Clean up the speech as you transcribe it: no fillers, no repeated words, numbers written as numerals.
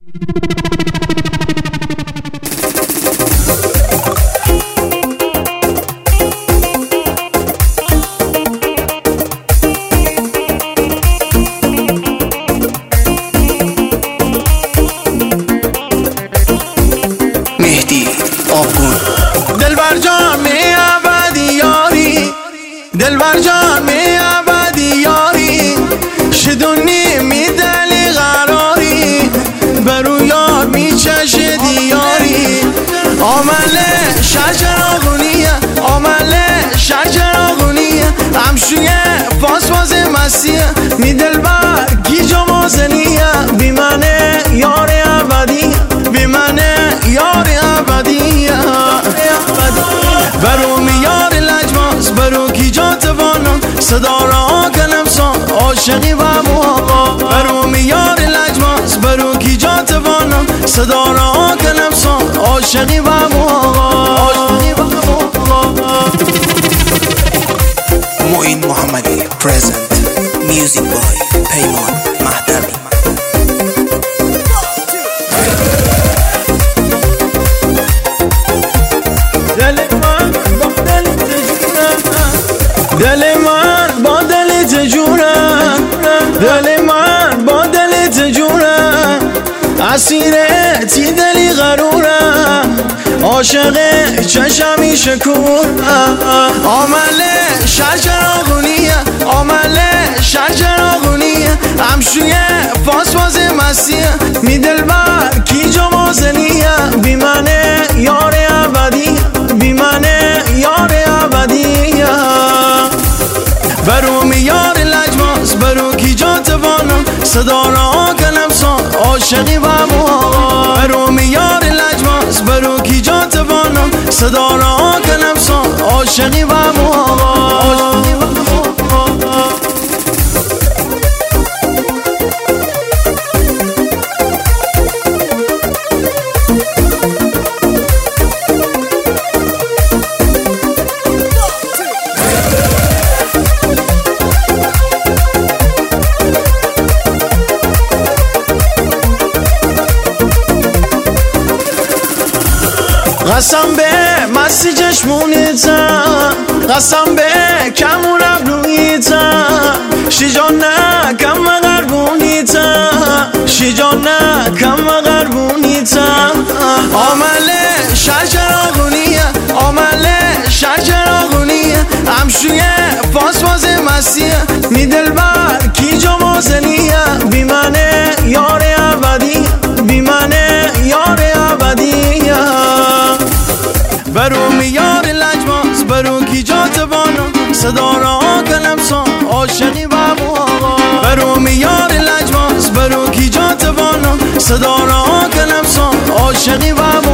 مهدی آبگون. دلبر جان می ابدی یاری، دلبر جان می ابدی یاری، شدونی می دلی قراری، برو یار می چشد یاری. آمل شجر آغونیه، آمل شجر آغونیه، همشوی فاس باز مسیه، می دلبر گیجا مازنیه، بی منه یار ابدیه، بی منه یار ابدیه. برو میار لجماز، برو گیجا توانم، صدا را کنم سان عاشقی و موها. برو میار لجماز، برو گیجا توانم، صدا را کنم سان عاشقی و موها. معین محمدی present music boy پیمان مهدوی. دل من با دلت جونم، دل من با دلت جونم، اسیرتی دلی غرورم، عاشق چشمی شکورم. آمل شجر آغونیه، آمل شجر آغونیه، همشوی فاس باز مسیه، می دلبر کی جا مازنیه، بی منه یار ابدیه، بی منه یار ابدیه. برو میار لجماز، برو کی جا توانم، صدا را کنم سان عاشقی و موها. برو میار لجماز، برو کی جا توانم، صدا را کنم سان عاشقی و موها. قسم به مستی چشمونیتم، قسم به کمون ابرویتم، شیجان نه کم غربونیتم، شیجان نه کم غربونیتم. آمل شجر آغونیه، آمل شجر آغونیه، همشوی فاس باز مسیه، می دلبر کی جا مازنیه، بی منه یار ابدیه، بی منه یار ابدیه. برو میار لجماز، برو کی جا توانم، صدا را کنم سان عاشقی و موها. برو میار لجماز، برو کی جا توانم، صدا را کنم سان عاشقی و